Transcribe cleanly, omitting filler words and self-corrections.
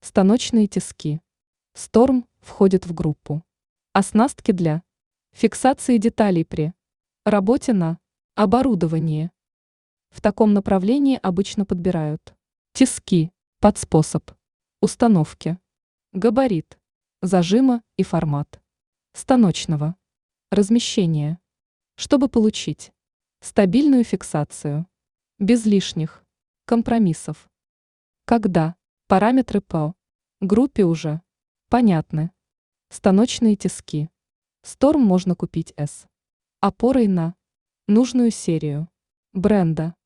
Станочные тиски. Storm входит в группу. Оснастки для фиксации деталей при работе на оборудовании. В таком направлении обычно подбирают тиски под способ установки, габарит, зажима и формат станочного размещения, чтобы получить стабильную фиксацию без лишних компромиссов. Когда параметры по группе уже понятны, станочные тиски Storm можно купить с опорой на нужную серию бренда.